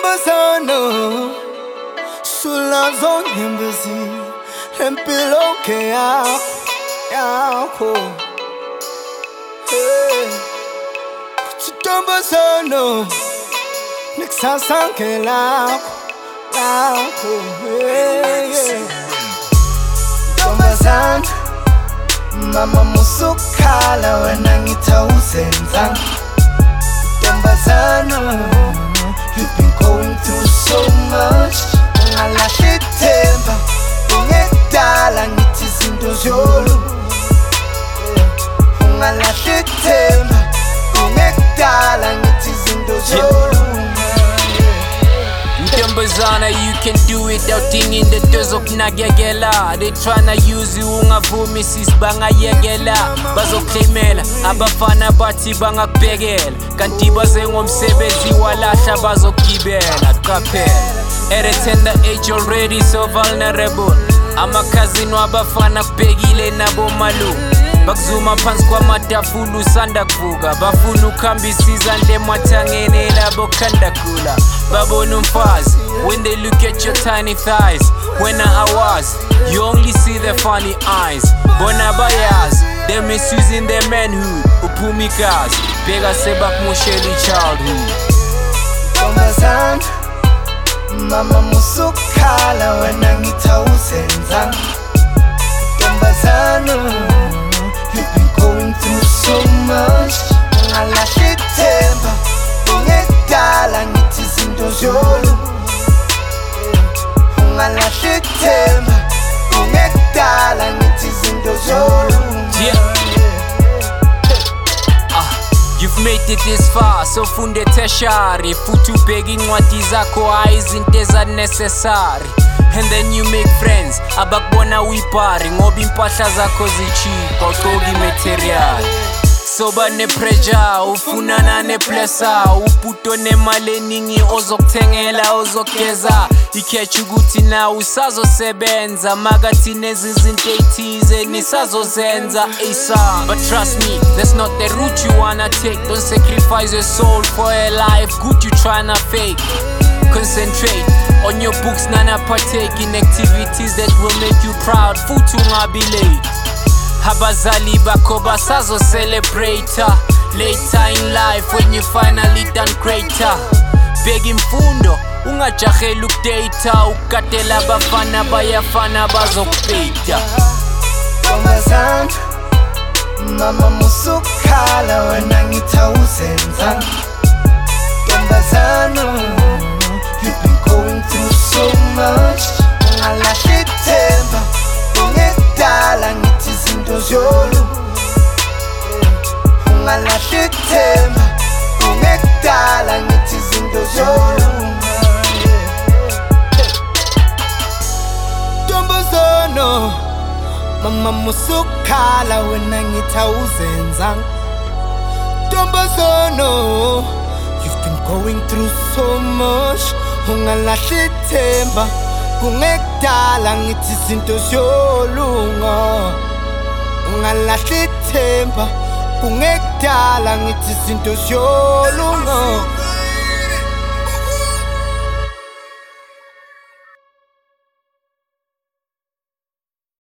Ntombazana sulazo nyembezi empilo ke yakho hey Ntombazana nikusasa ke lakho hey Ntombazana mama musukhala wena ngithawuzenza Ntombazana you've been going through so much Ungalahli ithemba ungekudala ngithi izinto ziyolunga Ungalahli ithemba ungekudala ngithi izinto ziyolunga Ntombazana, you can do it doubting the doors of nagyagela. They tryna use you ungavumi sis bangayekela bazoclaimela abafana bathi bangakubhekela kanti baze ngomsebenzi walahla bazogibela qaphela at a tender age already so vulnerable cousin wabafana kubhekile nabo malume bakuzuma phansi kwamatafula usanda kuvuka bafuna ukuhambisa izandla emathangeni labo khanda khula babona umfazi when they look at your tiny thighs when I was you only see their funny eyes bona bayazi they misusing their manhood uphumikazi bheka sebakumushela childhood Ntombazana mama musukhala wena ngithawuzenza Ntombazana you've been going through so much Ungalahli ithemba ungekudala ngithi izinto ziyolunga Ungalahli ithemba ungekudala ngithi izinto ziyolunga You've made it this far, so funde tertiary futhi ubheka incwadi zakho izinto ezanesessary and then you make friends abakubona uyibhari ngoba impahla zakho zicheap awugqoki material soba nepressure ufunana neplesa uputo nemali eningi ozokuthengela ozogeza ikhetha ukuthi na usazosebenza makathi nezizinto ezithize nisazozenza ASAP but trust me that's not the route you wanna take don't sacrifice your soul for a life good you tryna fake concentrate on your books nana partake in activities that will make you proud futhi ungabi late abazali bakho basazo celebrate later in life when you finally done greater bheka imfundo ungajahela ukudata ukukadela abafana bayafana bazokupeta Ntombazana mama musukhala wena ngithawuzenza Ntombazana you've been going through so much Ungalahli ithemba ungekudala ngithi izinto ziyolunga Ungalahli ithemba ungekudala ngithi izinto ziyolunga Ntombazana mama musukhala wena ngithawuzenza Ntombazana you've been going through so much Ungalahli ithemba ungekudala ngithi izinto ziyolunga Ungalahli ithemba ungekudala ngithi izinto ziyolunga